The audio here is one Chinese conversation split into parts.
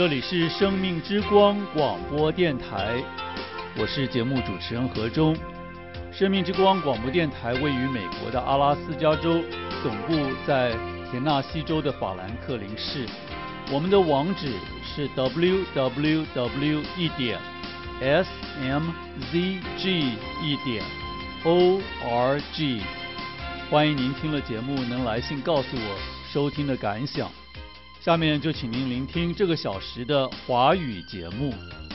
这里是生命之光广播电台，我是节目主持人何忠。生命之光广播电台位于美国的阿拉斯加州，总部在田纳西州的法兰克林市。我们的网址是 www.smzg.org。欢迎您听了节目能来信告诉我收听的感想。下面就请您聆听这个小时的华语节目。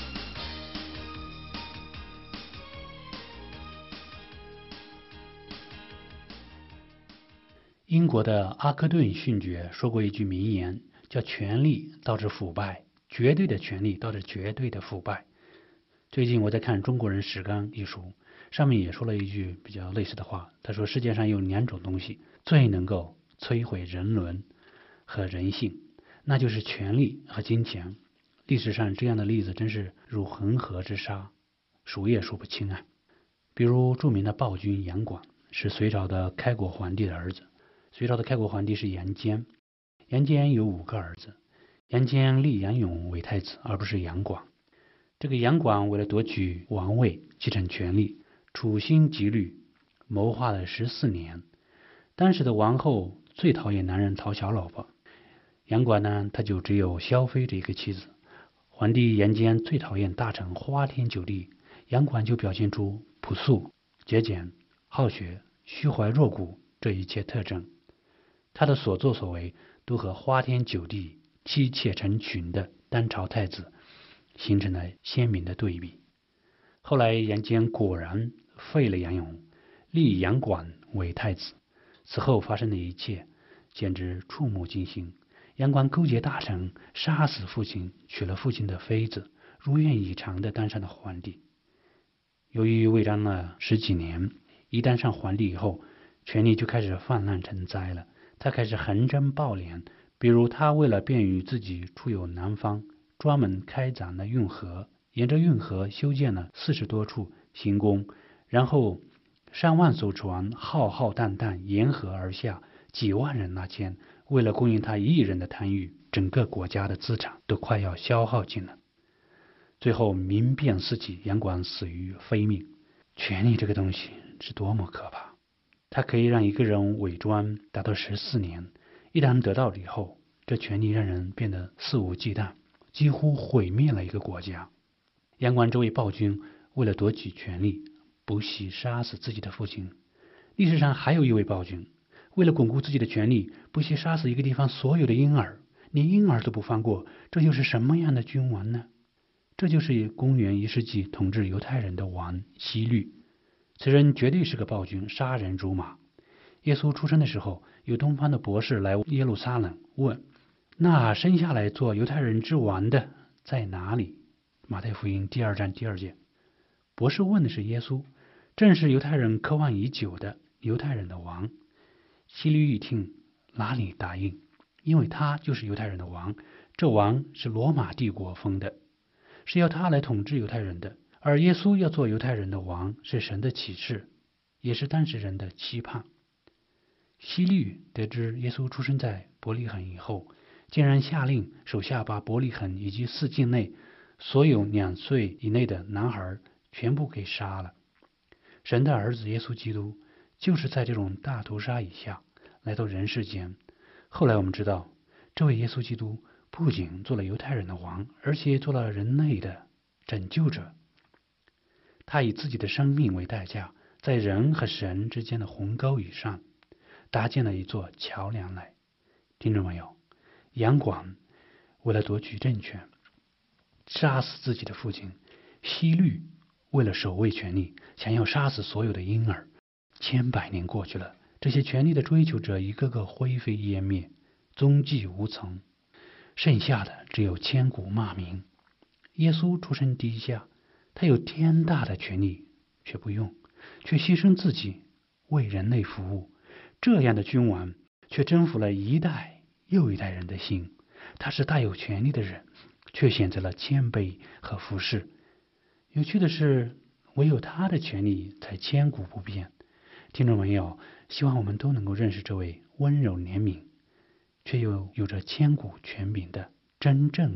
英国的阿克顿勋爵说过一句名言，叫权力导致腐败，绝对的权力导致绝对的腐败。最近我在看《中国人史纲》一书，上面也说了一句比较类似的话，他说世界上有两种东西最能够摧毁人伦和人性，那就是权力和金钱。历史上这样的例子真是如恒河之沙，数也数不清啊。比如著名的暴君杨广是隋朝的开国皇帝的儿子，隋朝的开国皇帝是杨坚，杨坚有5个儿子，杨坚立杨勇为太子，而不是杨广。这个杨广为了夺取王位继承权力，处心积虑谋划了14年。当时的王后最讨厌男人讨小老婆，杨广呢，他就只有萧妃这一个妻子。皇帝杨坚最讨厌大臣花天酒地，杨广就表现出朴素、节俭、好学、虚怀若谷这一切特征。他的所作所为都和花天酒地、妻妾成群的当朝太子形成了鲜明的对比。后来杨坚果然废了杨勇，立杨广为太子。此后发生的一切简直触目惊心。杨广勾结大臣，杀死父亲，娶了父亲的妃子，如愿以偿的当上了皇帝。由于为当了10几年，一当上皇帝以后，权力就开始泛滥成灾了。他开始横征暴敛，比如他为了便于自己出游南方，专门开凿了运河，沿着运河修建了40多处行宫，然后上万艘船浩浩荡荡沿河而下，几万人纳谏，为了供应他一人的贪欲，整个国家的资产都快要消耗尽了。最后民变四起，杨广死于非命。权力这个东西是多么可怕，它可以让一个人伪装达到14年，一旦得到以后，这权力让人变得肆无忌惮，几乎毁灭了一个国家。杨广这位暴君为了夺取权力，不惜杀死自己的父亲。历史上还有一位暴君，为了巩固自己的权力，不惜杀死一个地方所有的婴儿，连婴儿都不放过，这又是什么样的君王呢？这就是公元1世纪统治犹太人的王希律。此人绝对是个暴君，杀人如麻。耶稣出生的时候，有东方的博士来耶路撒冷问，那生下来做犹太人之王的在哪里？马太福音第2章第2节。博士问的是耶稣，正是犹太人渴望已久的犹太人的王。希律一听，哪里答应，因为他就是犹太人的王，这王是罗马帝国封的，是要他来统治犹太人的，而耶稣要做犹太人的王，是神的启示，也是当时人的期盼。希律得知耶稣出生在伯利恒以后，竟然下令手下把伯利恒以及4境内所有2岁以内的男孩全部给杀了。神的儿子耶稣基督就是在这种大屠杀以下来到人世间。后来我们知道，这位耶稣基督不仅做了犹太人的王，而且做了人类的拯救者。他以自己的生命为代价，在人和神之间的鸿沟以上搭建了一座桥梁来。听众朋友，杨广为了夺取政权，杀死自己的父亲；希律为了守卫权力，想要杀死所有的婴儿。千百年过去了，这些权力的追求者一个个灰飞烟灭，踪迹无踪，剩下的只有千古骂名。耶稣出身低下，他有天大的权力，却不用，却牺牲自己为人类服务。这样的君王却征服了一代又一代人的心。他是大有权力的人，却选择了谦卑和服侍。有趣的是，唯有他的权力才千古不变。听众朋友，希望我们都能够认识这位温柔怜悯却又有着千古权柄的真正的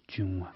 君王。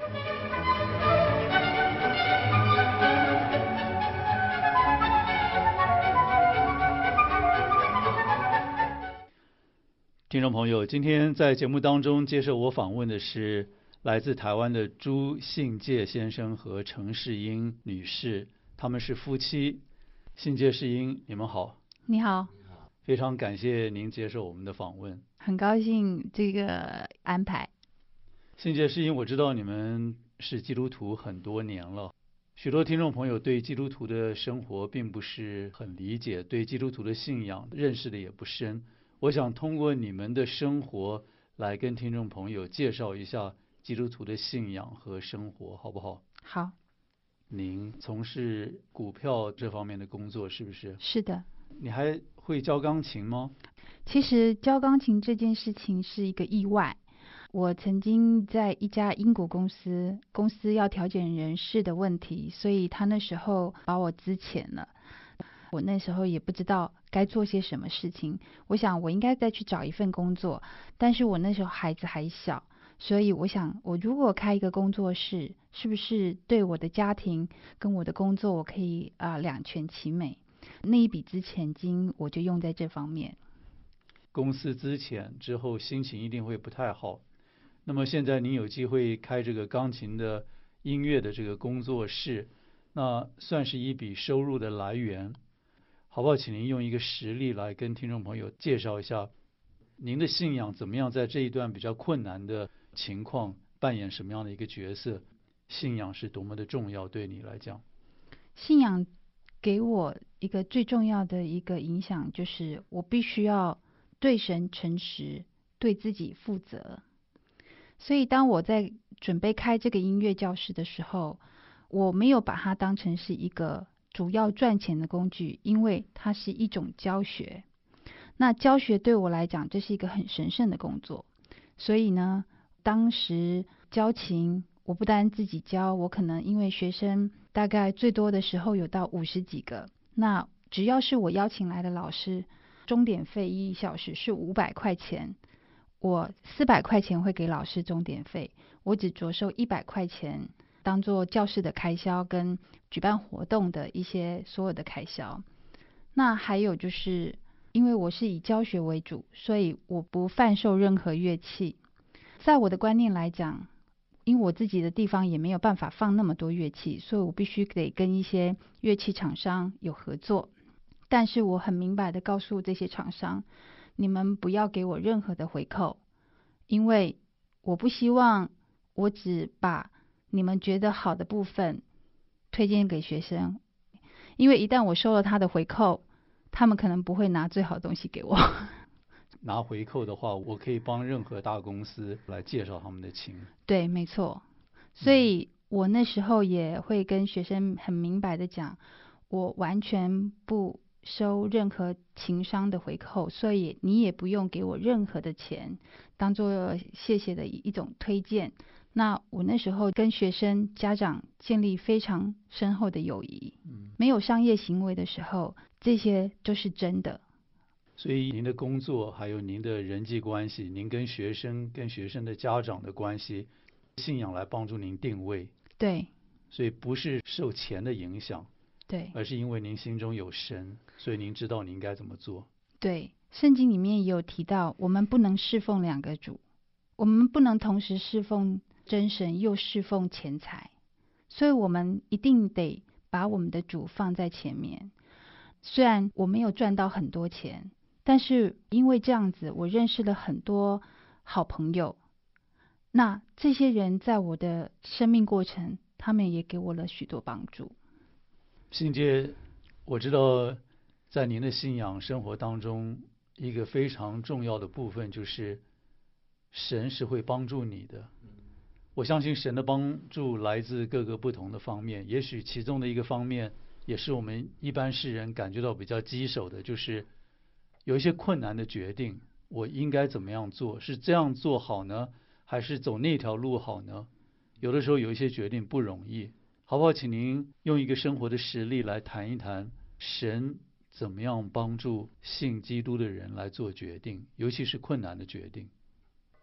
听众朋友，今天在节目当中接受我访问的是来自台湾的朱信介先生和陈世英女士，他们是夫妻。信介、世英，你们好。 你好， 非常感谢您接受我们的访问， 很高兴这个安排。 信介、世英，我知道你们是基督徒很多年了，许多听众朋友对基督徒的生活并不是很理解，对基督徒的信仰认识的也不深。我想通过你们的生活来跟听众朋友介绍一下基督徒的信仰和生活，好不好？ 好。 您从事股票这方面的工作是不是？ 是的。 你还会教钢琴吗？ 其实教钢琴这件事情是一个意外。我曾经在一家英国公司要调整人事的问题，所以他那时候把我资遣了。我那时候也不知道该做些什么事情，我想我应该再去找一份工作，但是我那时候孩子还小，所以我想我如果开一个工作室，是不是对我的家庭跟我的工作我可以两全其美。那一笔资遣金我就用在这方面。 公司资遣之后心情一定会不太好，那么现在您有机会开这个钢琴的音乐的这个工作室，那算是一笔收入的来源，好不好？请您用一个实例来跟听众朋友介绍一下您的信仰怎么样在这一段比较困难的情况扮演什么样的一个角色，信仰是多么的重要对你来讲。 信仰给我一个最重要的一个影响，就是我必须要对神诚实，对自己负责。所以当我在准备开这个音乐教室的时候，我没有把它当成是一个主要赚钱的工具，因为它是一种教学。那教学对我来讲，这是一个很神圣的工作。所以呢，当时教琴，我不单自己教，我可能因为学生大概最多的时候有到50几个，那只要是我邀请来的老师，钟点费1小时是500块钱，我400块钱会给老师钟点费，我只着收100块钱当做教室的开销跟举办活动的一些所有的开销。那还有就是因为我是以教学为主，所以我不贩售任何乐器。在我的观念来讲，因为我自己的地方也没有办法放那么多乐器，所以我必须得跟一些乐器厂商有合作。但是我很明白的告诉这些厂商，你们不要给我任何的回扣，因为我不希望我只把你们觉得好的部分推荐给学生，因为一旦我收了他的回扣，他们可能不会拿最好的东西给我。 拿回扣的话，我可以帮任何大公司来介绍他们的琴。 对，没错。所以我那时候也会跟学生很明白的讲，我完全不收任何琴商的回扣，所以你也不用给我任何的钱，当做谢谢的一种推荐。那我那时候跟学生家长建立非常深厚的友谊，没有商业行为的时候，这些都是真的。 所以您的工作还有您的人际关系，您跟学生的家长的关系，信仰来帮助您定位。 对， 所以不是受钱的影响， 对， 而是因为您心中有神，所以您知道您应该怎么做。 对，圣经里面也有提到，我们不能侍奉2个主，我们不能同时侍奉真神又侍奉钱财，所以我们一定得把我们的主放在前面。虽然我没有赚到很多钱，但是因为这样子，我认识了很多好朋友。那这些人在我的生命过程，他们也给我了许多帮助。 信介，我知道在您的信仰生活当中，一个非常重要的部分就是神是会帮助你的。我相信神的帮助来自各个不同的方面，也许其中的一个方面也是我们一般世人感觉到比较棘手的，就是有一些困难的决定，我应该怎么样做？是这样做好呢，还是走那条路好呢？有的时候有一些决定不容易，好不好？请您用一个生活的实例来谈一谈，神怎么样帮助信基督的人来做决定，尤其是困难的决定。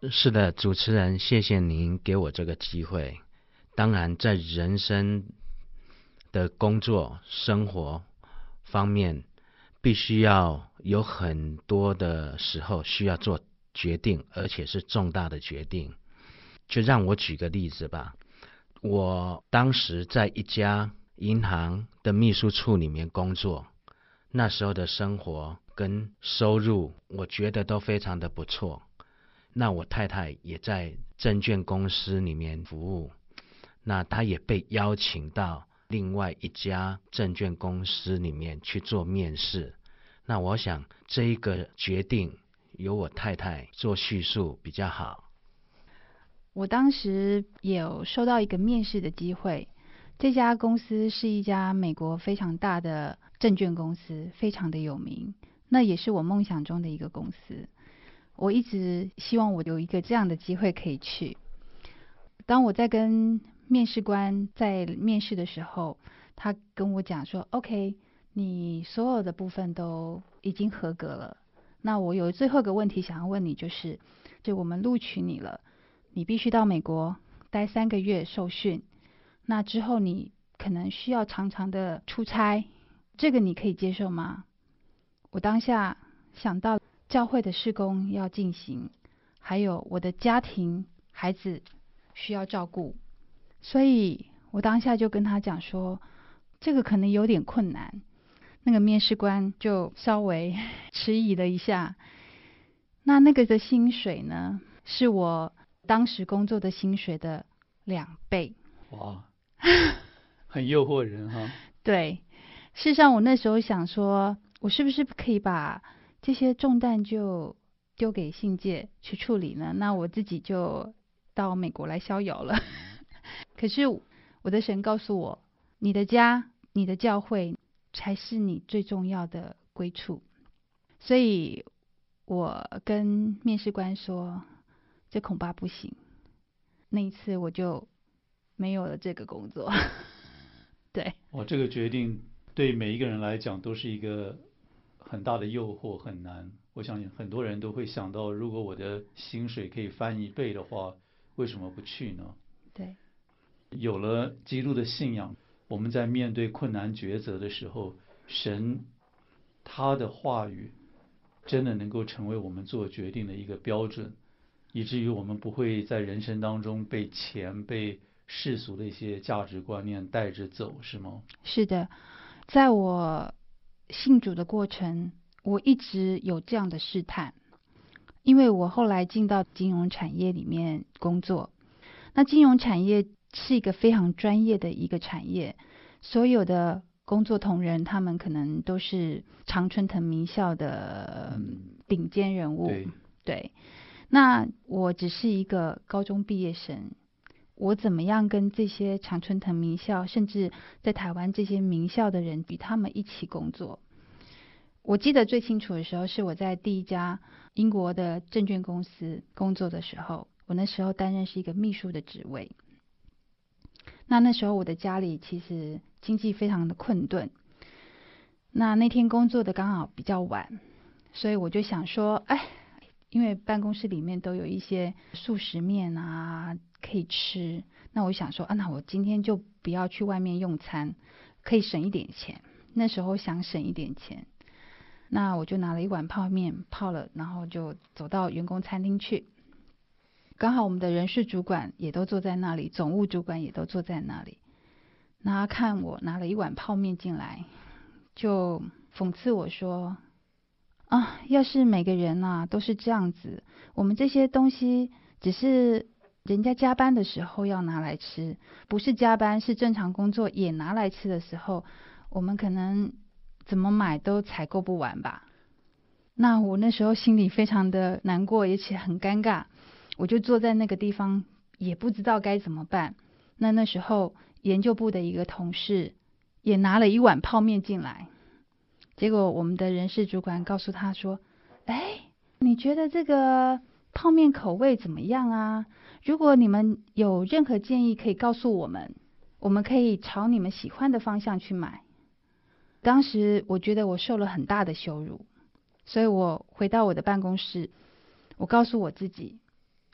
是的，主持人，谢谢您给我这个机会。当然，在人生的工作、生活方面，必须要有很多的时候需要做决定，而且是重大的决定。就让我举个例子吧。我当时在一家银行的秘书处里面工作，那时候的生活跟收入，我觉得都非常的不错。那我太太也在证券公司里面服务，那她也被邀请到另外一家证券公司里面去做面试。那我想这一个决定由我太太做叙述比较好。 我当时也有收到一个面试的机会，这家公司是一家美国非常大的证券公司，非常的有名，那也是我梦想中的一个公司。我一直希望我有一个这样的机会可以去。当我在跟面试官在面试的时候，他跟我讲说 OK， 你所有的部分都已经合格了，那我有最后一个问题想要问你，就是我们录取你了，你必须到美国待3个月受训，那之后你可能需要常常的出差，这个你可以接受吗？我当下想到教会的事工要进行，还有我的家庭孩子需要照顾，所以我当下就跟他讲说，这个可能有点困难。那个面试官就稍微迟疑了一下。那个的薪水呢，是我当时工作的薪水的2倍。 哇，很诱惑人哈。 对，事实上我那时候想说，我是不是可以把这些重担就丢给信介去处理呢？那我自己就到美国来逍遥了。可是我的神告诉我，你的家、你的教会才是你最重要的归处。所以我跟面试官说，这恐怕不行。那一次我就没有了这个工作。对， 这个决定对每一个人来讲都是一个很大的诱惑，很难。我想很多人都会想到，如果我的薪水可以翻1倍的话，为什么不去呢？ 对， 有了基督的信仰，我们在面对困难抉择的时候，神他的话语真的能够成为我们做决定的一个标准，以至于我们不会在人生当中被钱、被世俗的一些价值观念带着走，是吗？ 是的，在我信主的过程，我一直有这样的试探，因为我后来进到金融产业里面工作。那金融产业是一个非常专业的一个产业，所有的工作同仁他们可能都是常春藤名校的顶尖人物。对，那我只是一个高中毕业生，我怎么样跟这些常春藤名校，甚至在台湾这些名校的人与他们一起工作？我记得最清楚的时候是我在第一家英国的证券公司工作的时候，我那时候担任是一个秘书的职位。那时候我的家里其实经济非常的困顿，那天工作的刚好比较晚，所以我就想说，因为办公室里面都有一些速食面啊可以吃，那我想说那我今天就不要去外面用餐，可以省一点钱。那时候想省一点钱，那我就拿了一碗泡面泡了，然后就走到员工餐厅去。刚好我们的人事主管也都坐在那里，总务主管也都坐在那里。那他看我拿了一碗泡面进来，就讽刺我说，要是每个人都是这样子，我们这些东西只是人家加班的时候要拿来吃，不是加班是正常工作也拿来吃的时候，我们可能怎么买都采购不完吧。那我那时候心里非常的难过，而且很尴尬，我就坐在那个地方也不知道该怎么办。那时候研究部的一个同事也拿了一碗泡面进来，结果我们的人事主管告诉他说，你觉得这个泡面口味怎么样啊？如果你们有任何建议可以告诉我们，我们可以朝你们喜欢的方向去买。当时我觉得我受了很大的羞辱，所以我回到我的办公室，我告诉我自己，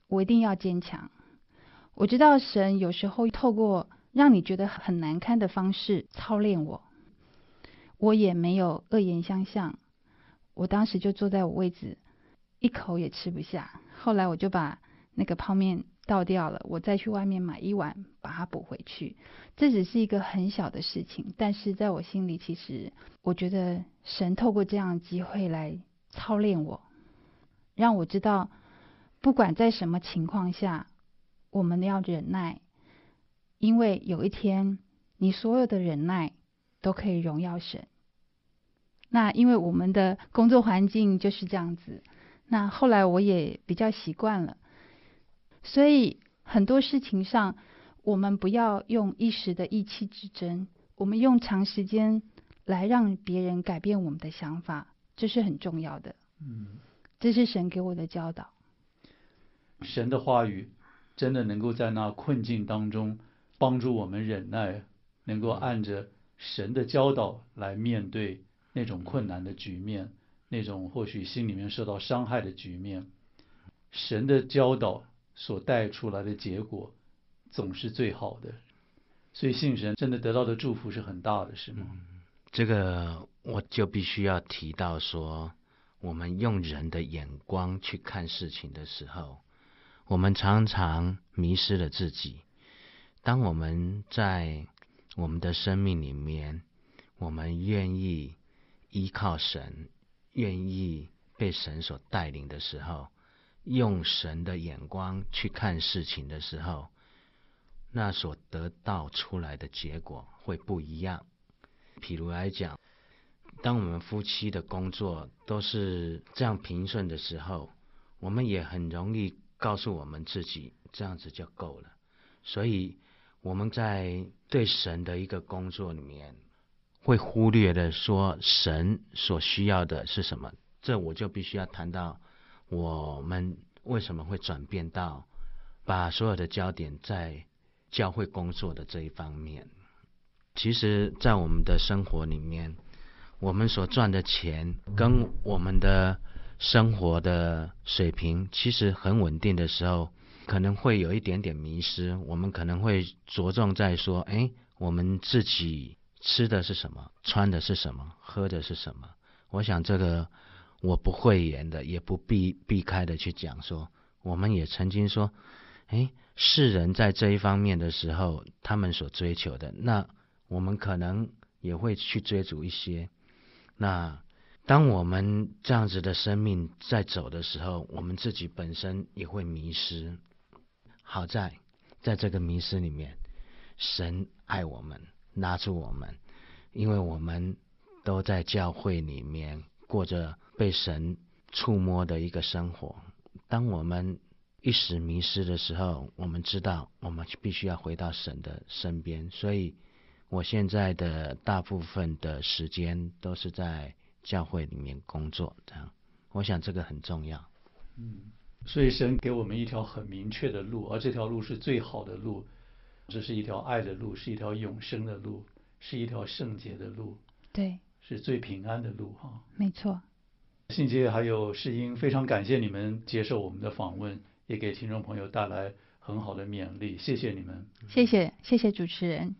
我一定要坚强。我知道神有时候透过让你觉得很难堪的方式操练我，我也没有恶言相向。我当时就坐在我位置，一口也吃不下。后来我就把那个泡面倒掉了，我再去外面买一碗把它补回去。这只是一个很小的事情，但是在我心里，其实我觉得神透过这样的机会来操练我，让我知道不管在什么情况下，我们要忍耐，因为有一天你所有的忍耐都可以荣耀神。那因为我们的工作环境就是这样子，那后来我也比较习惯了，所以很多事情上我们不要用一时的意气之争，我们用长时间来让别人改变我们的想法，这是很重要的。这是神给我的教导。 神的话语真的能够在那困境当中帮助我们忍耐，能够按着神的教导来面对那种困难的局面，那种或许心里面受到伤害的局面。神的教导所带出来的结果总是最好的，所以信神真的得到的祝福是很大的，是吗？ 这个我就必须要提到说，我们用人的眼光去看事情的时候，我们常常迷失了自己。当我们在我们的生命里面，我们愿意依靠神，愿意被神所带领的时候，用神的眼光去看事情的时候，那所得到出来的结果会不一样。譬如来讲，当我们夫妻的工作都是这样平顺的时候，我们也很容易告诉我们自己这样子就够了。所以我们在对神的一个工作里面，会忽略了说神所需要的是什么。这我就必须要谈到我们为什么会转变到把所有的焦点在教会工作的这一方面。其实在我们的生活里面，我们所赚的钱跟我们的生活的水平其实很稳定的时候，可能会有一点点迷失。我们可能会着重在说，我们自己吃的是什么，穿的是什么，喝的是什么。我想这个我不讳言的，也不避开的去讲说，我们也曾经说，世人在这一方面的时候，他们所追求的，那我们可能也会去追逐一些。那当我们这样子的生命在走的时候，我们自己本身也会迷失。好在这个迷失里面，神爱我们，拉住我们，因为我们都在教会里面过着被神触摸的一个生活。当我们一时迷失的时候，我们知道我们必须要回到神的身边。所以我现在的大部分的时间都是在教会里面工作，这样我想这个很重要。 所以神给我们一条很明确的路，而这条路是最好的路，这是一条爱的路，是一条永生的路，是一条圣洁的路， 对， 是最平安的路哈。 没错。 信杰还有世英，非常感谢你们接受我们的访问，也给听众朋友带来很好的勉励，谢谢你们。 谢谢主持人。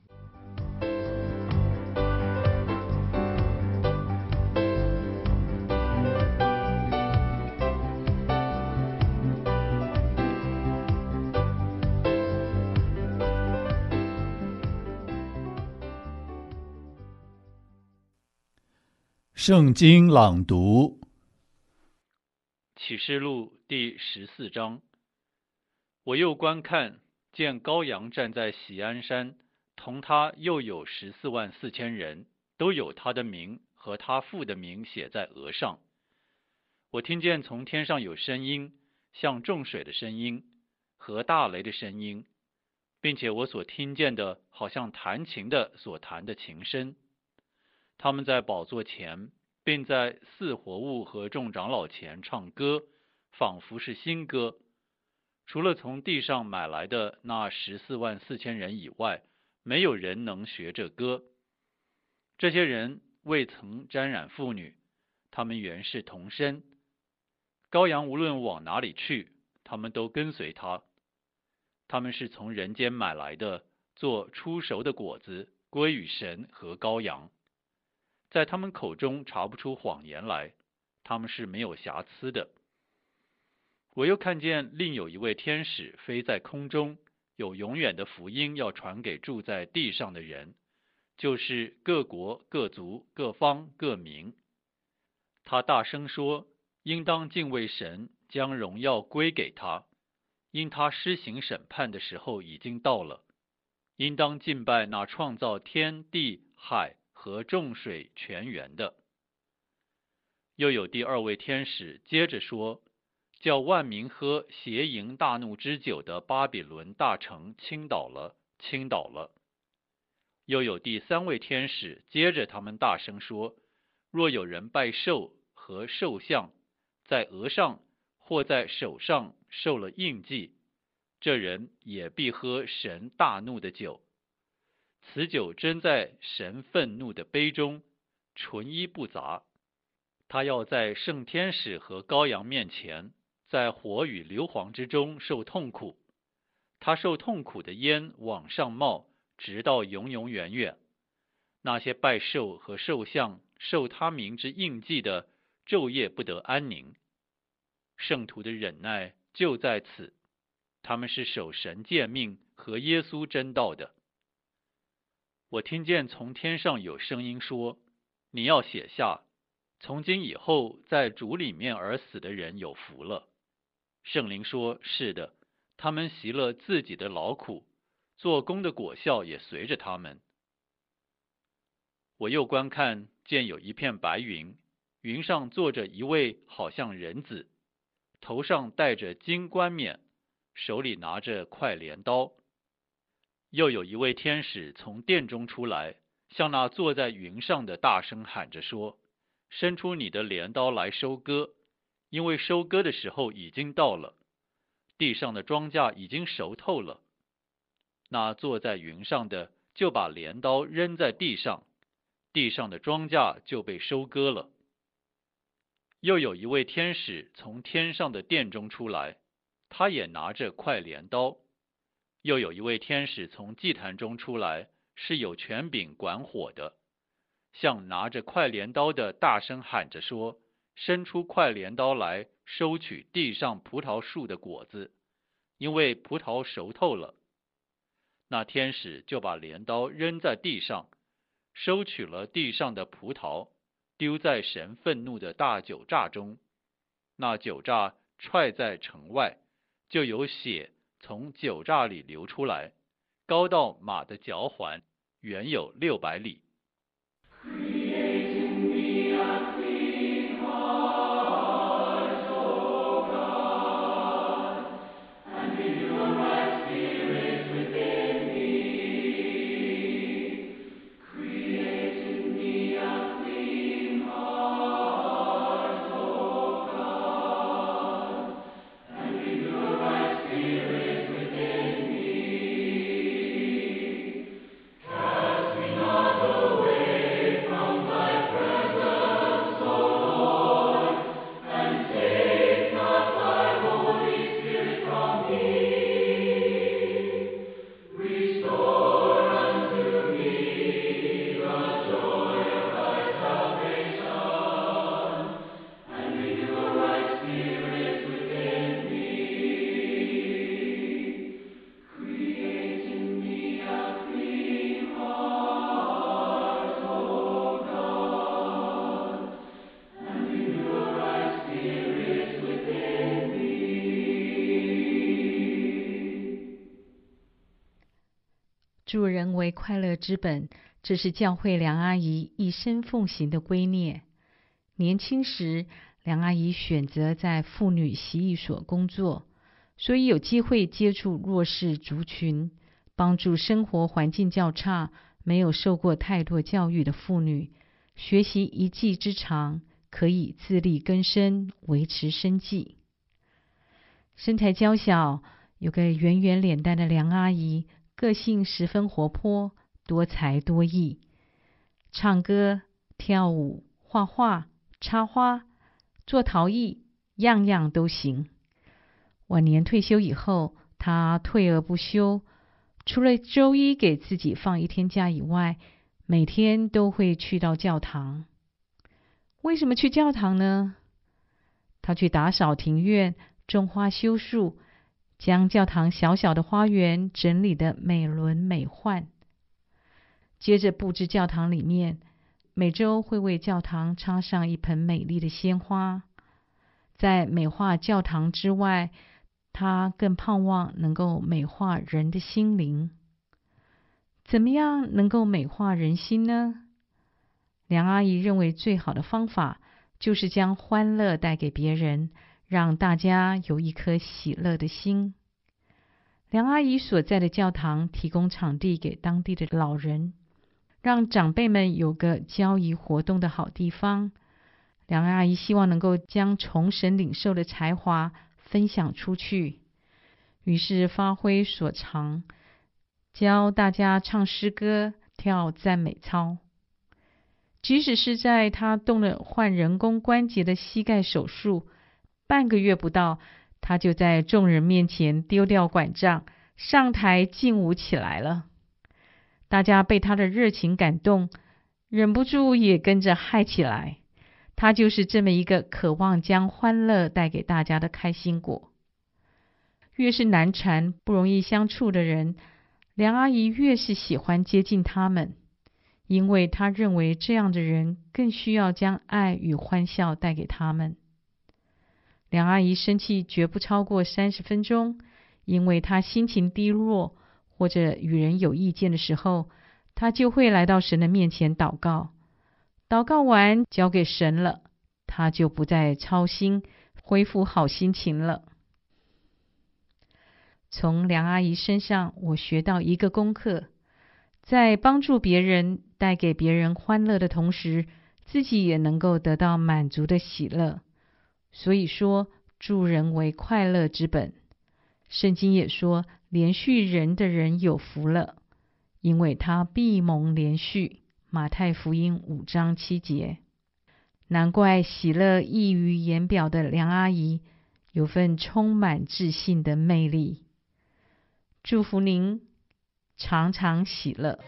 圣经朗读， 启示录第14章。我又观看，见羔羊站在锡安山，同他又有144000人，都有他的名和他父的名写在额上。我听见从天上有声音，像众水的声音和大雷的声音，并且我所听见的好像弹琴的所弹的琴声。他们在宝座前，并在四活物和众长老前唱歌，仿佛是新歌。除了从地上买来的那144000人以外，没有人能学这歌。这些人未曾沾染妇女，他们原是童身。羔羊无论往哪里去， 他们都跟随他。他们是从人间买来的，做初熟的果子，归于神和羔羊。在他们口中查不出谎言来，他们是没有瑕疵的。我又看见另有一位天使飞在空中，有永远的福音要传给住在地上的人，就是各国、各族、各方、各民。他大声说，应当敬畏神，将荣耀归给他，因他施行审判的时候已经到了。应当敬拜那创造天地海和众水泉源的。又有第二位天使接着说，叫万民喝邪淫大怒之酒的巴比伦大城倾倒了，倾倒了。又有第三位天使接着他们大声说，若有人拜兽和兽像，在额上或在手上受了印记，这人也必喝神大怒的酒。此酒斟在神愤怒的杯中，纯一不杂。他要在圣天使和羔羊面前，在火与硫磺之中受痛苦。他受痛苦的烟往上冒，直到永永远远。那些拜兽和兽像受他名之印记的，昼夜不得安宁。圣徒的忍耐就在此，他们是守神诫命和耶稣真道的。我听见从天上有声音说，你要写下，从今以后在主里面而死的人有福了。圣灵说，是的，他们习了自己的劳苦，做工的果效也随着他们。我又观看，见有一片白云，云上坐着一位好像人子，头上戴着金冠冕，手里拿着块镰刀。又有一位天使从殿中出来，向那坐在云上的大声喊着说，伸出你的镰刀来收割，因为收割的时候已经到了，地上的庄稼已经熟透了。那坐在云上的就把镰刀扔在地上，地上的庄稼就被收割了。又有一位天使从天上的殿中出来，他也拿着块镰刀。又有一位天使从祭坛中出来，是有权柄管火的，向拿着块镰刀的大声喊着说，伸出块镰刀来收取地上葡萄树的果子，因为葡萄熟透了。那天使就把镰刀扔在地上，收取了地上的葡萄，丢在神愤怒的大酒榨中。那酒榨踹在城外，就有血从酒榨里流出来，高到马的脚环，远有600里。 助人为快乐之本，这是教会梁阿姨一生奉行的圭臬。年轻时，梁阿姨选择在妇女洗衣所工作，所以有机会接触弱势族群，帮助生活环境较差、没有受过太多教育的妇女，学习一技之长，可以自力更生，维持生计。身材娇小，有个圆圆脸蛋的梁阿姨，个性十分活泼，多才多艺，唱歌、跳舞、画画、插花、做陶艺，样样都行。 晚年退休以后，他退而不休，除了周一给自己放一天假以外，每天都会去到教堂。为什么去教堂呢？他去打扫庭院，种花修树，将教堂小小的花园整理得美轮美奂。接着布置教堂里面，每周会为教堂插上一盆美丽的鲜花。在美化教堂之外，他更盼望能够美化人的心灵。怎么样能够美化人心呢？梁阿姨认为最好的方法就是将欢乐带给别人，让大家有一颗喜乐的心。梁阿姨所在的教堂提供场地给当地的老人，让长辈们有个交谊活动的好地方。梁阿姨希望能够将从神领受的才华分享出去，于是发挥所长，教大家唱诗歌、跳赞美操。即使是在他动了换人工关节的膝盖手术，半个月不到，他就在众人面前丢掉拐杖，上台劲舞起来了。大家被他的热情感动，忍不住也跟着嗨起来。他就是这么一个渴望将欢乐带给大家的开心果。越是难缠、不容易相处的人，梁阿姨越是喜欢接近他们，因为她认为这样的人更需要将爱与欢笑带给他们。梁阿姨生气绝不超过30分钟，因为她心情低落或者与人有意见的时候，她就会来到神的面前祷告。祷告完交给神了，她就不再操心，恢复好心情了。从梁阿姨身上，我学到一个功课，在帮助别人、带给别人欢乐的同时，自己也能够得到满足的喜乐。所以说，助人为快乐之本。圣经也说，连续人的人有福了，因为他必蒙连续。马太福音5章7节。难怪喜乐溢于言表的梁阿姨有份充满自信的魅力。祝福您常常喜乐。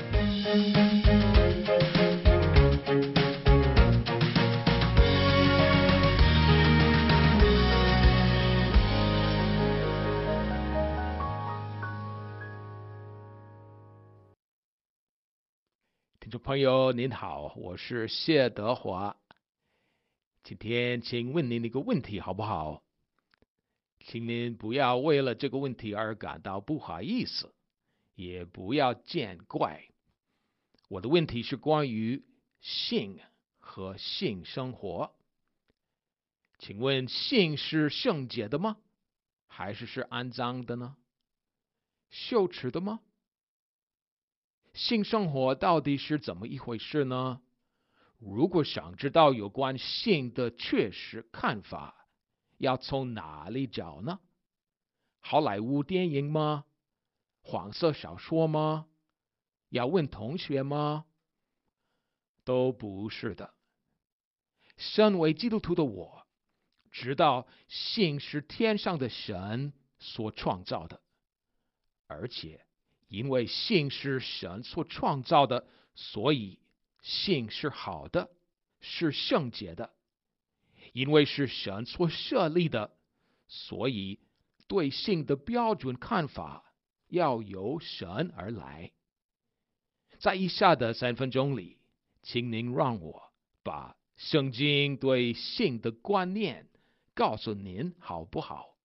听众朋友您好，我是谢德华。今天请问您一个问题好不好？请您不要为了这个问题而感到不好意思，也不要见怪。我的问题是关于性和性生活。请问性是圣洁的吗？还是肮脏的呢？羞耻的吗？性生活到底是怎么一回事呢？如果想知道有关性的确实看法，要从哪里找呢？好莱坞电影吗？黄色小说吗？要问同学吗？都不是的。身为基督徒的我，知道性是天上的神所创造的，而且因为性是神所创造的，所以性是好的，是圣洁的。因为是神所设立的，所以对性的标准看法要由神而来。在以下的3分钟里，请您让我把圣经对性的观念告诉您好不好？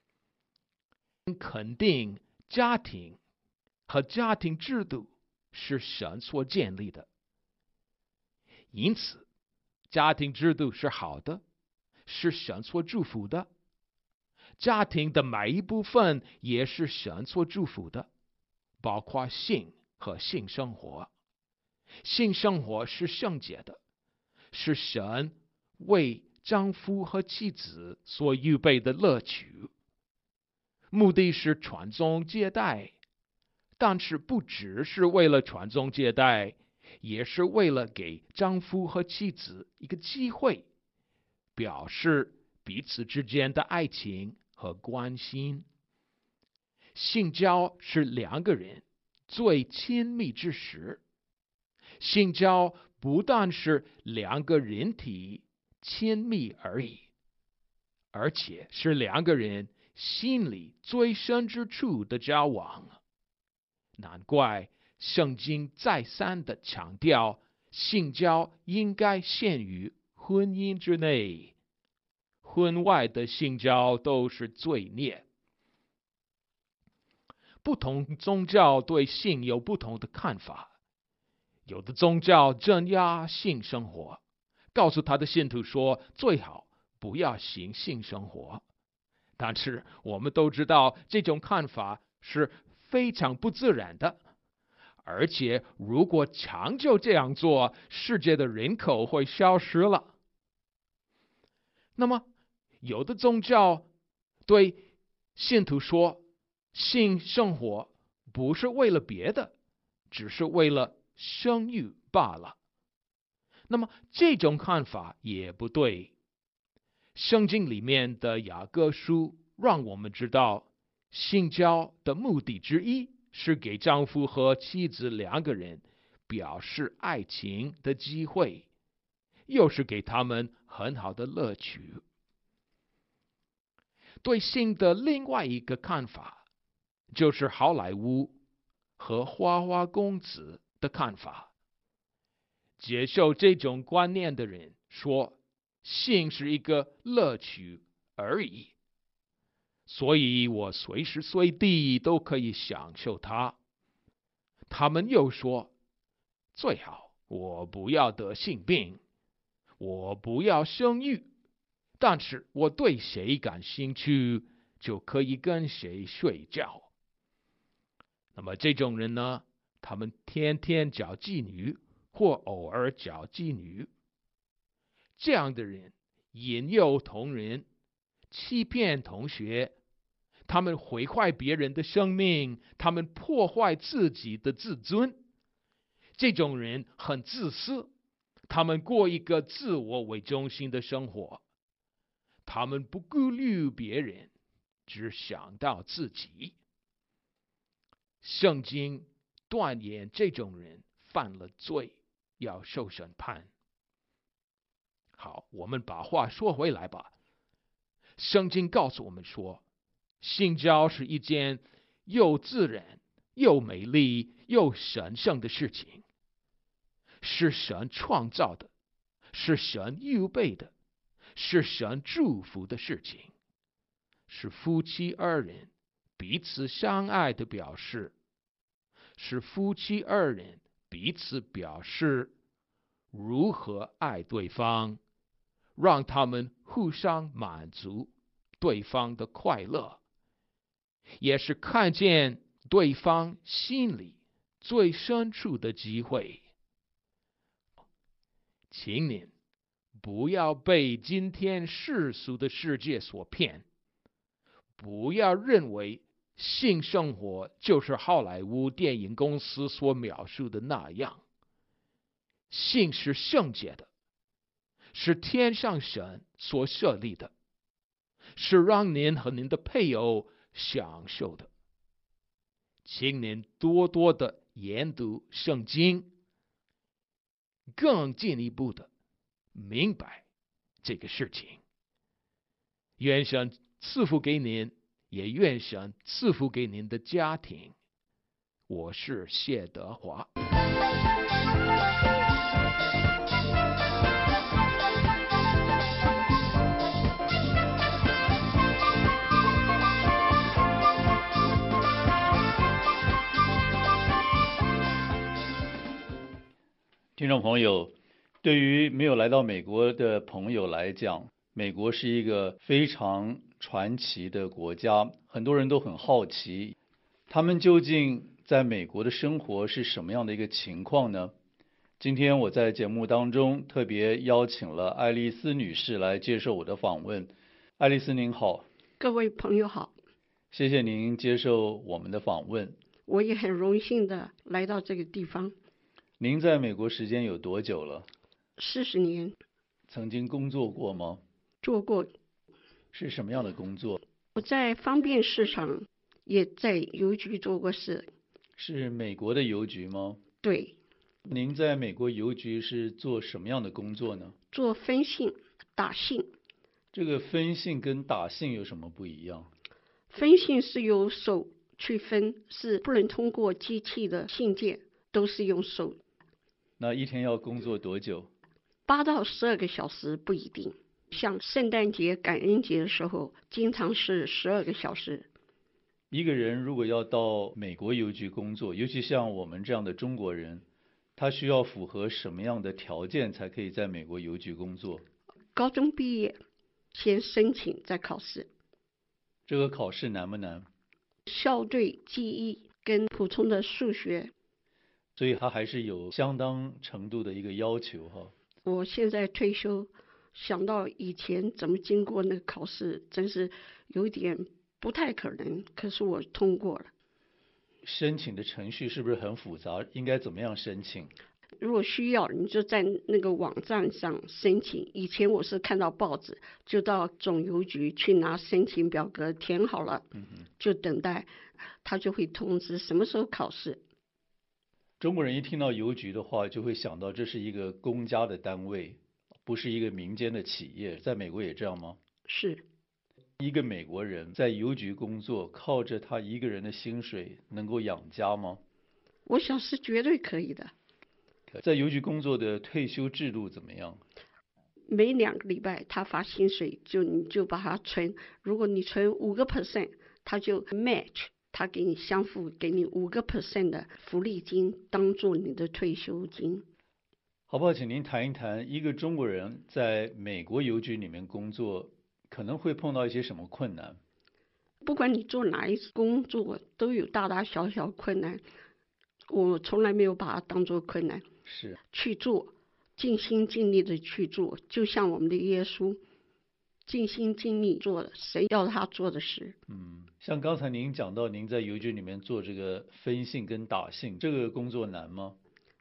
肯定家庭和家庭制度是神所建立的，因此家庭制度是好的，是神所祝福的。家庭的每一部分也是神所祝福的，包括性和性生活。性生活是圣洁的，是神为丈夫和妻子所预备的乐趣，目的是传宗接代，但是不只是为了传宗接代，也是为了给丈夫和妻子一个机会，表示彼此之间的爱情和关心。性交是两个人最亲密之时，性交不但是两个人体亲密而已，而且是两个人心里最深之处的交往。难怪圣经再三的强调，性交应该限于婚姻之内，婚外的性交都是罪孽。不同宗教对性有不同的看法，有的宗教镇压性生活，告诉他的信徒说最好不要行性生活。但是我们都知道这种看法是非常不自然的，而且如果长久这样做，世界的人口会消失了。那么有的宗教对信徒说，性生活不是为了别的，只是为了生育罢了。那么这种看法也不对。圣经里面的雅各书让我们知道，性交的目的之一是给丈夫和妻子两个人表示爱情的机会，又是给他们很好的乐趣。对性的另外一个看法，就是好莱坞和花花公子的看法。接受这种观念的人说，性是一个乐趣而已，所以我随时随地都可以享受它。他们又说，最好我不要得性病，我不要生育，但是我对谁感兴趣，就可以跟谁睡觉。那么这种人呢，他们天天找妓女，或偶尔找妓女。这样的人引诱同人，欺骗同学，他们毁坏别人的生命，他们破坏自己的自尊。这种人很自私，他们过一个自我为中心的生活，他们不顾虑别人，只想到自己。圣经断言这种人犯了罪，要受审判。好，我们把话说回来吧。圣经告诉我们说，性交是一件又自然又美丽又神圣的事情，是神创造的，是神预备的，是神祝福的事情，是夫妻二人彼此相爱的表示，是夫妻二人彼此表示如何爱对方，让他们互相满足对方的快乐，也是看见对方心里最深处的机会。请您不要被今天世俗的世界所骗，不要认为性生活就是好莱坞电影公司所描述的那样。性是圣洁的，是天上神所设立的，是让您和您的配偶享受的。请您多多的研读圣经，更进一步的明白这个事情。愿神赐福给您，也愿神赐福给您的家庭。我是谢德华。 听众朋友，对于没有来到美国的朋友来讲，美国是一个非常传奇的国家，很多人都很好奇，他们究竟在美国的生活是什么样的一个情况呢？今天我在节目当中特别邀请了爱丽丝女士来接受我的访问。爱丽丝您好。 各位朋友好。 谢谢您接受我们的访问。 我也很荣幸的来到这个地方。 您在美国时间有多久了 ？40年。 曾经工作过吗？ 做过。 是什么样的工作？ 我在方便市场也在邮局做过事。 是美国的邮局吗？ 对。 您在美国邮局是做什么样的工作呢？ 做分信、打信。 这个分信跟打信有什么不一样？ 分信是由手去分，是不能通过机器的信件，都是用手。 那一天要工作多久 ？8到12个小时不一定，像圣诞节、感恩节的时候，经常是12个小时。 一个人如果要到美国邮局工作，尤其像我们这样的中国人，他需要符合什么样的条件才可以在美国邮局工作？ 高中毕业，先申请再考试。 这个考试难不难？ 校对、记忆跟普通的数学。 所以它还是有相当程度的一个要求哈。 我现在退休，想到以前怎么经过那个考试，真是有点不太可能，可是我通过了。 申请的程序是不是很复杂？应该怎么样申请？ 如果需要，你就在那个网站上申请。以前我是看到报纸，就到总邮局去拿申请表格，填好了，就等待，他就会通知什么时候考试。 中国人一听到邮局的话，就会想到这是一个公家的单位，不是一个民间的企业。在美国也这样吗？ 是。 一个美国人在邮局工作，靠着他一个人的薪水能够养家吗？ 我想是绝对可以的。 在邮局工作的退休制度怎么样？ 每2个礼拜他发薪水，你就把它存。如果你存5%，他就 match， 他给你相互给你5% 的福利金，当做你的退休金。 好不好？请您谈一谈，一个中国人在美国邮局里面工作，可能会碰到一些什么困难？ 不管你做哪一次工作，都有大大小小困难。我从来没有把它当作困难。 是去做，尽心尽力的去做，就像我们的耶稣尽心尽力做了神要他做的事。 像刚才您讲到您在邮局里面做这个分信跟打信，这个工作难吗？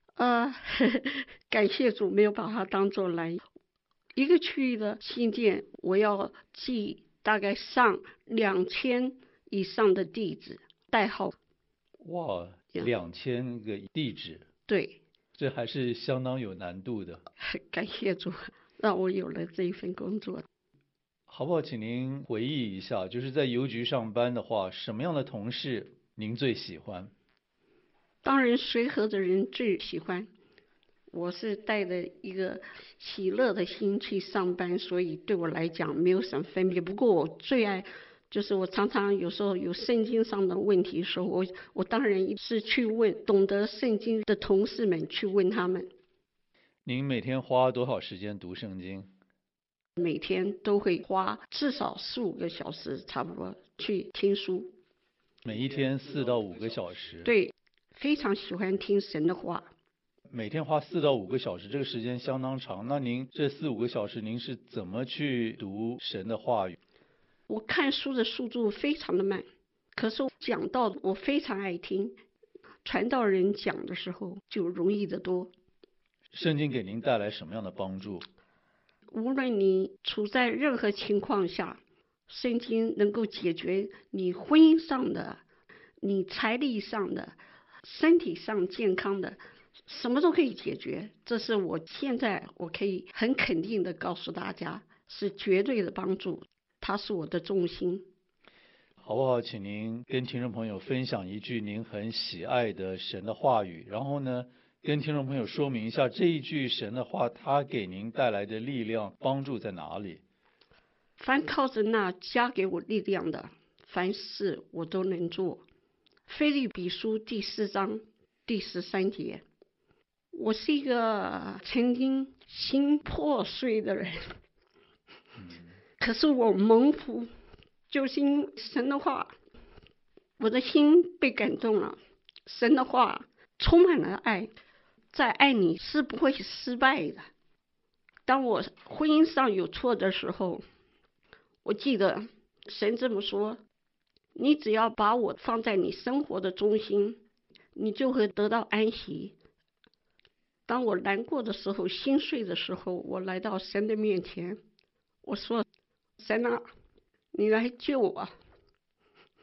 感谢主没有把它当作难。一个区域的信件我要寄大概上2000以上的地址代号。 哇，2000个地址。 对， 这还是相当有难度的。 感谢主让我有了这一份工作。 好不好？请您回忆一下，就是在邮局上班的话，什么样的同事您最喜欢？ 当然随和的人最喜欢。我是带着一个喜乐的心去上班，所以对我来讲没有什么分别。不过我最爱就是我常常有时候有圣经上的问题的时候，我当然是去问懂得圣经的同事们，去问他们。 您每天花多少时间读圣经？ 每天都会花至少4-5个小时，差不多去听书。 每一天4到5个小时。 对，非常喜欢听神的话。 每天花4到5个小时，这个时间相当长。那您这4-5个小时，您是怎么去读神的话语？ 我看书的速度非常的慢，可是讲道我非常爱听，传道人讲的时候就容易得多。 圣经给您带来什么样的帮助？ 无论你处在任何情况下，圣经能够解决你婚姻上的、你财力上的、身体上健康的，什么都可以解决。这是我现在我可以很肯定的告诉大家，是绝对的帮助，它是我的重心。 好不好？请您跟听众朋友分享一句您很喜爱的神的话语，然后呢，跟听众朋友说明一下这一句神的话，它给您带来的力量帮助在哪里？ 凡靠着那加给我力量的，凡事我都能做。腓立比书第4章第13节。我是一个曾经心破碎的人，可是我蒙福，就是因为神的话，我的心被感动了。神的话充满了爱，在爱你是不会失败的。当我婚姻上有错的时候，我记得神这么说，你只要把我放在你生活的中心，你就会得到安息。当我难过的时候，心碎的时候，我来到神的面前，我说，神啊，你来救我，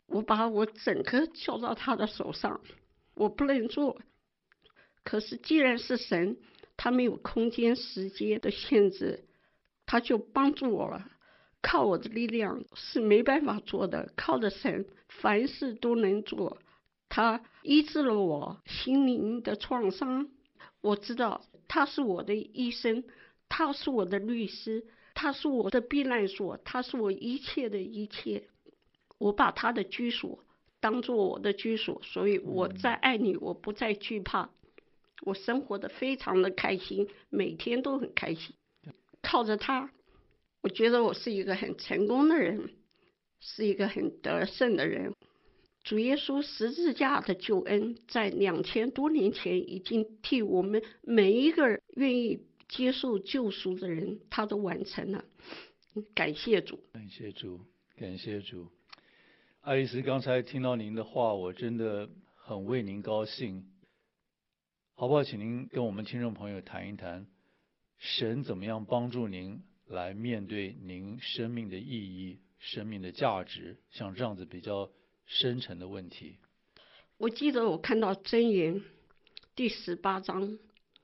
我把我整个交到他的手上，我不能做。可是既然是神，他没有空间时间的限制，他就帮助我了。靠我的力量是没办法做的，靠着神凡事都能做。他医治了我心灵的创伤，我知道他是我的医生，他是我的律师，他是我的避难所，他是我一切的一切。我把他的居所当作我的居所，所以我在爱里，我不再惧怕，我生活的非常的开心，每天都很开心。靠着他，我觉得我是一个很成功的人，是一个很得胜的人。主耶稣十字架的救恩在2000多年前已经替我们每一个愿意接受救赎的人，他都完成了。感谢主， 感谢主，感谢主。爱丽丝，刚才听到您的话，我真的很为您高兴。好不好？请您跟我们听众朋友谈一谈，神怎么样帮助您来面对您生命的意义、生命的价值，像这样子比较深沉的问题。 我记得我看到箴言第18章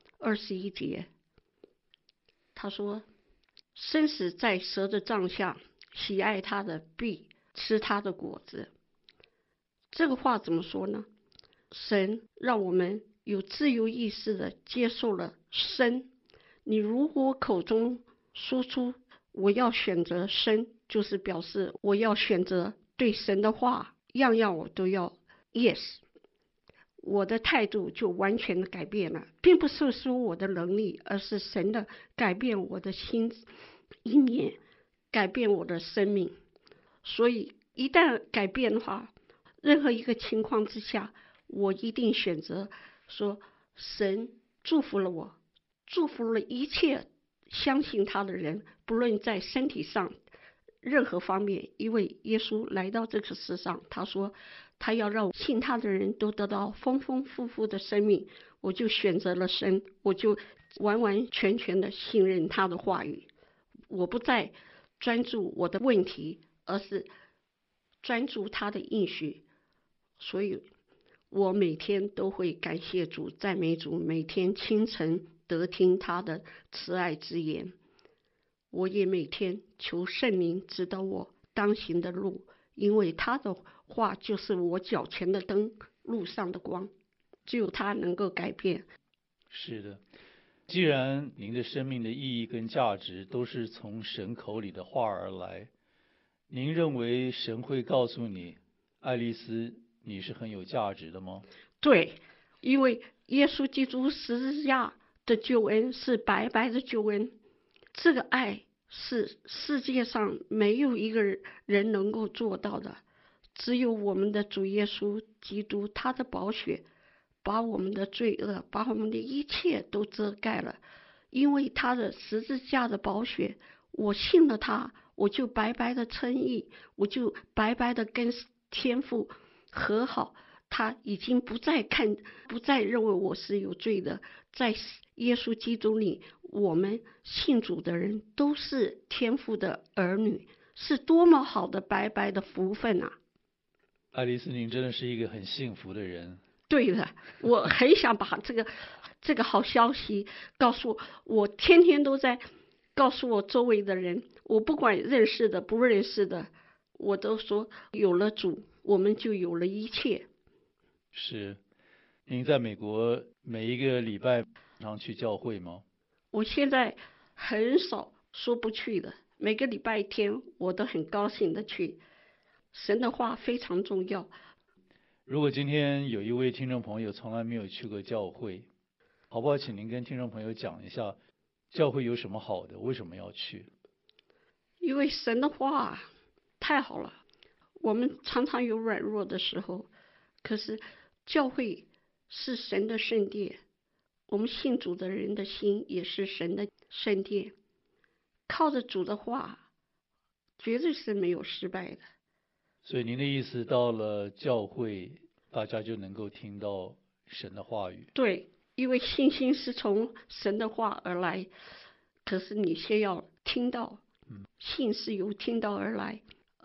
21节，他说：生死在蛇的杖下，喜爱他的必吃他的果子。这个话怎么说呢？神让我们有自由意识的接受了生。你如果口中说出我要选择生，就是表示我要选择对神的话样样我都要 yes， 我的态度就完全的改变了，并不是说我的能力，而是神的改变我的心意念，改变我的生命。所以一旦改变的话，任何一个情况之下，我一定选择说神祝福了我，祝福了一切相信他的人，不论在身体上任何方面。因为耶稣来到这个世上，他说他要让信他的人都得到丰丰富富的生命。我就选择了神，我就完完全全的信任他的话语，我不再专注我的问题，而是专注他的应许。所以我每天都会感谢主，赞美主，每天清晨得听他的慈爱之言。我也每天求圣灵指导我当行的路，因为他的话就是我脚前的灯，路上的光，只有他能够改变。 是的，既然您的生命的意义跟价值都是从神口里的话而来，您认为神会告诉你，爱丽丝，你是很有价值的吗？ 对，因为耶稣基督十字架的救恩是白白的救恩，这个爱是世界上没有一个人能够做到的，只有我们的主耶稣基督，他的宝血把我们的罪恶，把我们的一切都遮盖了。因为他的十字架的宝血，我信了他，我就白白的称义，我就白白的跟天父和好。他已经不再认为我是有罪的。在耶稣基督里，我们信主的人都是天父的儿女，是多么好的白白的福分啊！ 爱丽丝，您真的是一个很幸福的人。 对的，我很想把这个好消息告诉我，天天都在告诉我周围的人，我不管认识的不认识的，我都说有了主，我们就有了一切。 是，您在美国每一个礼拜常去教会吗？ 我现在很少说不去的，每个礼拜天我都很高兴的去。神的话非常重要。 如果今天有一位听众朋友从来没有去过教会，好不好？请您跟听众朋友讲一下，教会有什么好的，为什么要去？ 因为神的话太好了，我们常常有软弱的时候，可是教会是神的圣殿，我们信主的人的心也是神的圣殿，靠着主的话绝对是没有失败的。 所以您的意思，到了教会大家就能够听到神的话语？ 对，因为信心是从神的话而来，可是你先要听到，信是由听到而来，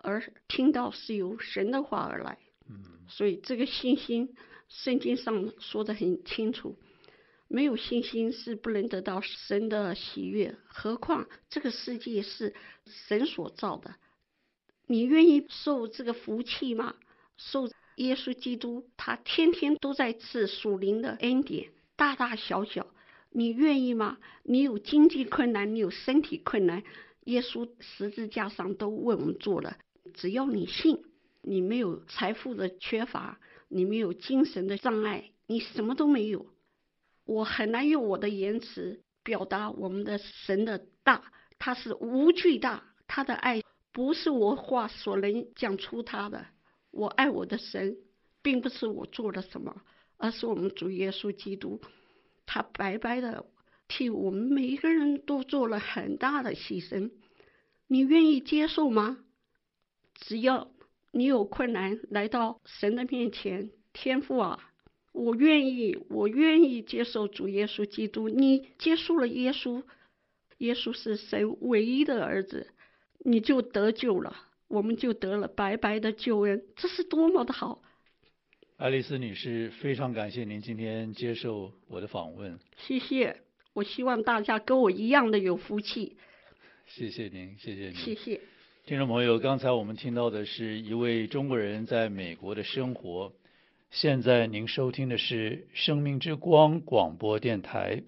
而听到是由神的话而来。所以这个信心，圣经上说得很清楚，没有信心是不能得到神的喜悦，何况这个世界是神所造的。你愿意受这个福气吗？受耶稣基督，他天天都在赐属灵的恩典，大大小小，你愿意吗？你有经济困难，你有身体困难，耶稣十字架上都为我们做了。只要你信，你没有财富的缺乏，你没有精神的障碍，你什么都没有。我很难用我的言辞表达我们的神的大，他是无惧大，他的爱不是我话所能讲出他的。我爱我的神，并不是我做了什么，而是我们主耶稣基督，他白白的替我们每一个人都做了很大的牺牲。你愿意接受吗？只要你有困难来到神的面前，天父啊，我愿意接受主耶稣基督。你接受了耶稣，耶稣是神唯一的儿子，你就得救了，我们就得了白白的救恩，这是多么的好。 爱丽丝女士，非常感谢您今天接受我的访问。 谢谢，我希望大家跟我一样的有福气。 谢谢您，谢谢您。 谢谢。 听众朋友，刚才我们听到的是一位中国人在美国的生活。现在您收听的是生命之光广播电台。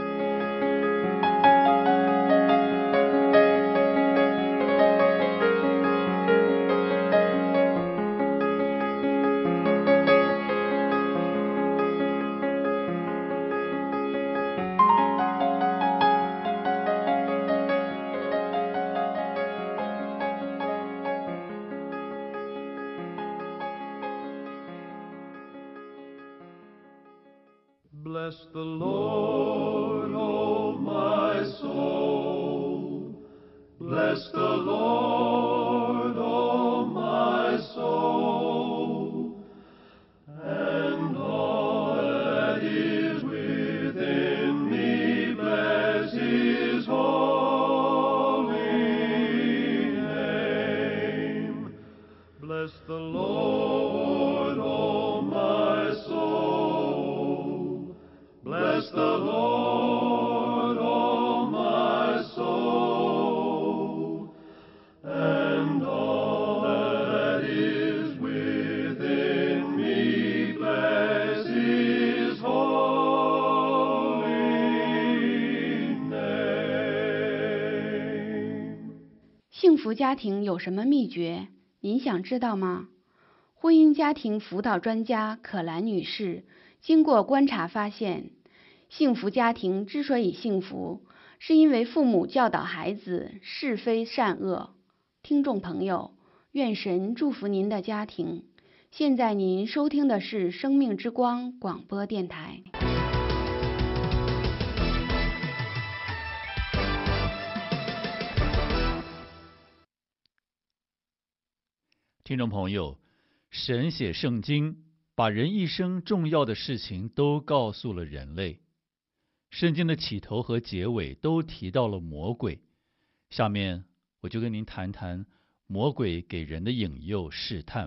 Bless the Lord, oh my soul. Bless the Lord, oh my soul. And all that is within me, bless his holy name. Bless the Lord, oh my soul. Bless the Lord, oh my soul, and all that is within me, bless his holy name. 幸福家庭有什么秘诀？您想知道吗？婚姻家庭辅导专家可兰女士经过观察发现，幸福家庭之所以幸福，是因为父母教导孩子是非善恶。听众朋友，愿神祝福您的家庭。现在您收听的是生命之光广播电台。 听众朋友，神写圣经，把人一生重要的事情都告诉了人类。圣经的起头和结尾都提到了魔鬼。下面我就跟您谈谈魔鬼给人的引诱试探。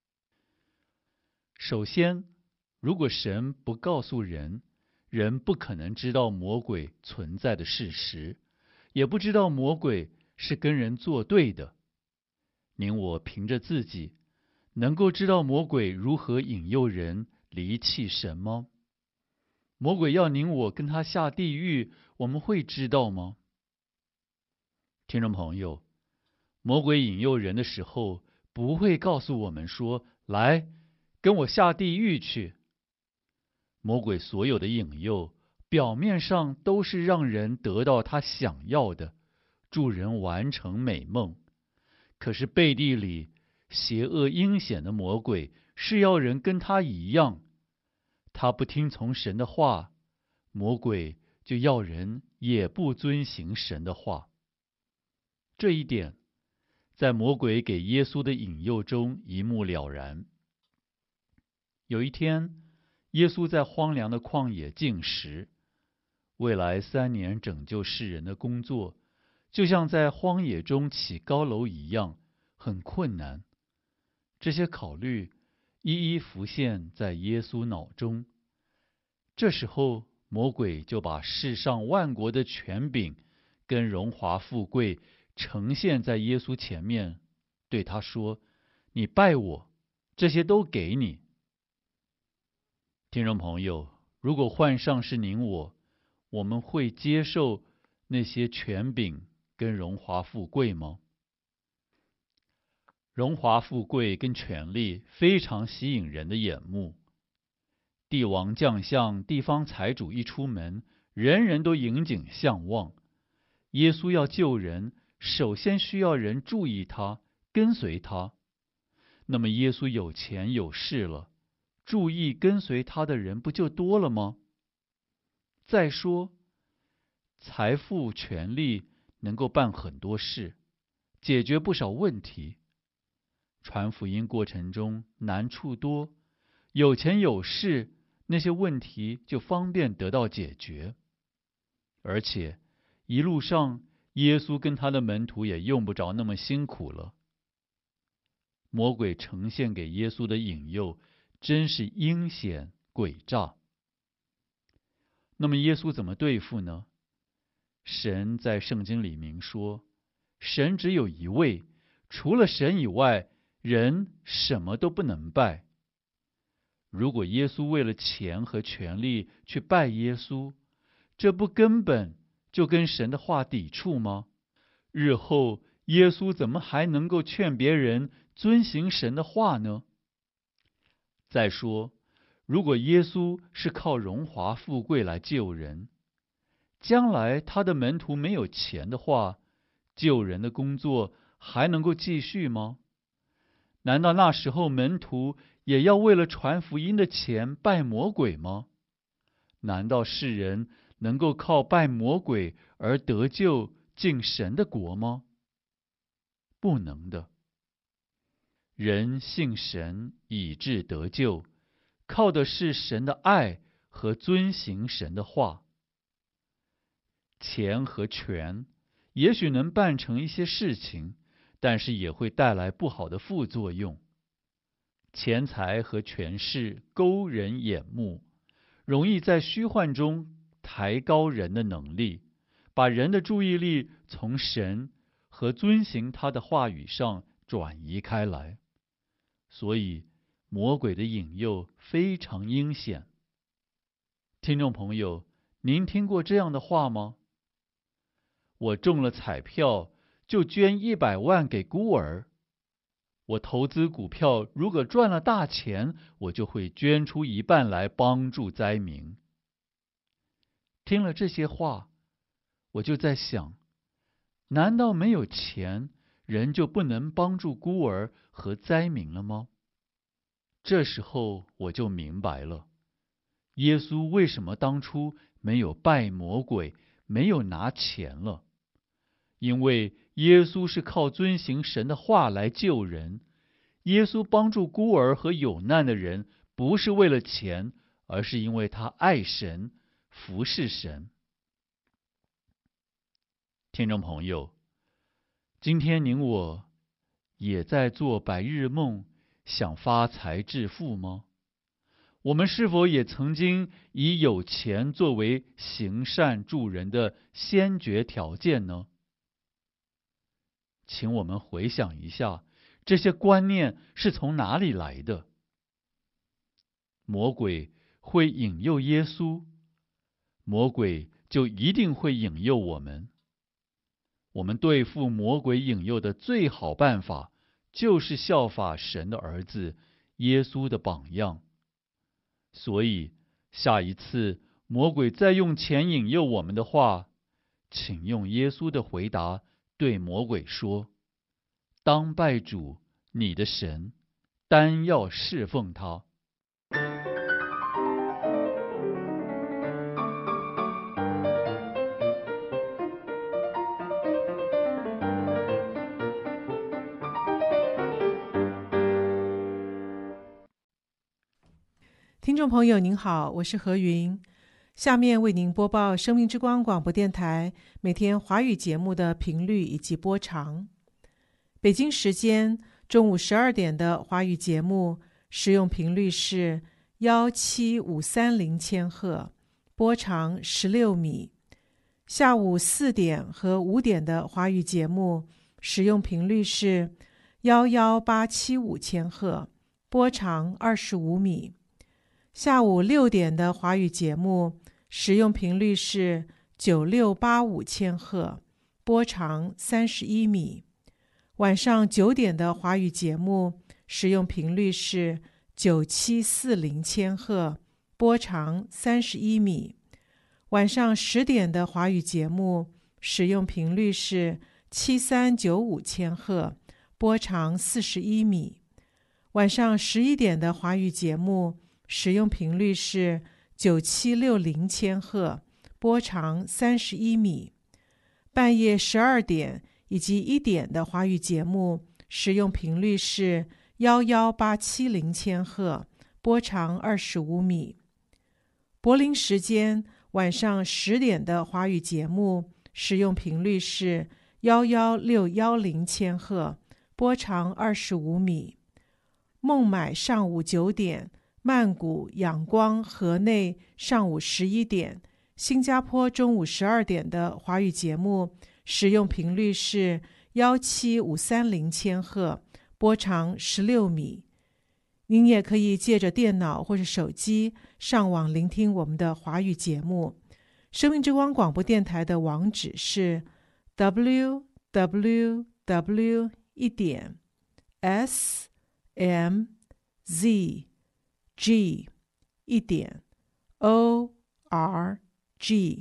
首先，如果神不告诉人，人不可能知道魔鬼存在的事实，也不知道魔鬼是跟人作对的。您我凭着自己能够知道魔鬼如何引诱人离弃神吗？魔鬼要您我跟他下地狱，我们会知道吗？听众朋友，魔鬼引诱人的时候，不会告诉我们说，来，跟我下地狱去。魔鬼所有的引诱，表面上都是让人得到他想要的，助人完成美梦。可是背地里，邪恶阴险的魔鬼是要人跟他一样，他不听从神的话，魔鬼就要人也不遵行神的话。这一点，在魔鬼给耶稣的引诱中一目了然。有一天，耶稣在荒凉的旷野禁食，未来3年拯救世人的工作，就像在荒野中起高楼一样， 很困难。这些考虑一一浮现在耶稣脑中。这时候，魔鬼就把世上万国的权柄跟荣华富贵呈现在耶稣前面，对他说：“你拜我，这些都给你。”听众朋友，如果换上是您我们会接受那些权柄跟荣华富贵吗？荣华富贵跟权力非常吸引人的眼目。帝王将相、地方财主一出门，人人都引颈相望。耶稣要救人，首先需要人注意他，跟随他。那么耶稣有钱有势了，注意跟随他的人不就多了吗？再说，财富、权力能够办很多事，解决不少问题。传福音过程中难处多，有钱有势，那些问题就方便得到解决。而且一路上，耶稣跟他的门徒也用不着那么辛苦了。魔鬼呈现给耶稣的引诱真是阴险诡诈。那么耶稣怎么对付呢？神在圣经里明说，神只有一位，除了神以外，人什么都不能拜。如果耶稣为了钱和权力去拜耶稣，这不根本就跟神的话抵触吗？日后耶稣怎么还能够劝别人遵行神的话呢？再说，如果耶稣是靠荣华富贵来救人，将来他的门徒没有钱的话，救人的工作还能够继续吗？难道那时候门徒也要为了传福音的钱拜魔鬼吗？难道世人能够靠拜魔鬼而得救进神的国吗？不能的。人信神以致得救，靠的是神的爱和遵行神的话。钱和权也许能办成一些事情，但是也会带来不好的副作用。钱财和权势勾人眼目，容易在虚幻中抬高人的能力，把人的注意力从神和遵行他的话语上转移开来。所以魔鬼的引诱非常阴险。听众朋友，您听过这样的话吗？我中了彩票，就捐100万给孤儿。我投资股票，如果赚了大钱，我就会捐出一半来帮助灾民。听了这些话，我就在想，难道没有钱，人就不能帮助孤儿和灾民了吗？这时候我就明白了，耶稣为什么当初没有拜魔鬼，没有拿钱了。因为耶稣是靠遵行神的话来救人，耶稣帮助孤儿和有难的人，不是为了钱，而是因为他爱神，服侍神。听众朋友，今天您我也在做白日梦，想发财致富吗？我们是否也曾经以有钱作为行善助人的先决条件呢？请我们回想一下，这些观念是从哪里来的？魔鬼会引诱耶稣，魔鬼就一定会引诱我们。我们对付魔鬼引诱的最好办法，就是效法神的儿子耶稣的榜样。所以，下一次魔鬼再用钱引诱我们的话，请用耶稣的回答对魔鬼说：当拜主你的神，单要侍奉他。 听众朋友您好，我是何云，下面为您播报生命之光广播电台每天华语节目的频率以及播长。 北京时间中午12点的华语节目使用频率是17530千赫，波长16米。下午4点和5点的华语节目使用频率是11875千赫，波长25米。下午6点的华语节目使用频率是9685千赫，波长31米。晚上9点的华语节目使用频率是9740千赫，波长31米。晚上10点的华语节目使用频率是7395千赫，波长41米。晚上11点的华语节目使用频率是9760千赫，波长31米。半夜12点以及1点的华语节目使用频率是11870千赫，波长25米。柏林时间晚上10点的华语节目使用频率是11610千赫，波长25米。孟买上午9点，曼谷、仰光、河内上午11点，新加坡中午12点的华语节目使用频率是17530千赫，波长16米。您也可以借着电脑或是手机上网聆听我们的华语节目。生命之光广播电台的网址是 www.smzg.org。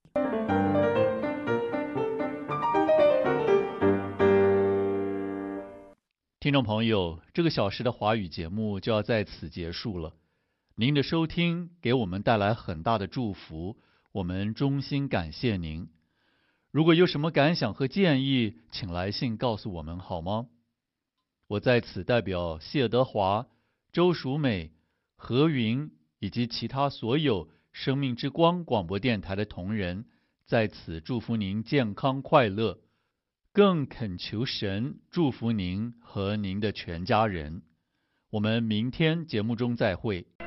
听众朋友，这个小时的华语节目就要在此结束了。您的收听给我们带来很大的祝福，我们衷心感谢您。如果有什么感想和建议，请来信告诉我们好吗？我在此代表谢德华、周淑美、何云以及其他所有生命之光广播电台的同仁，在此祝福您健康快乐，更恳求神祝福您和您的全家人。我们明天节目中再会。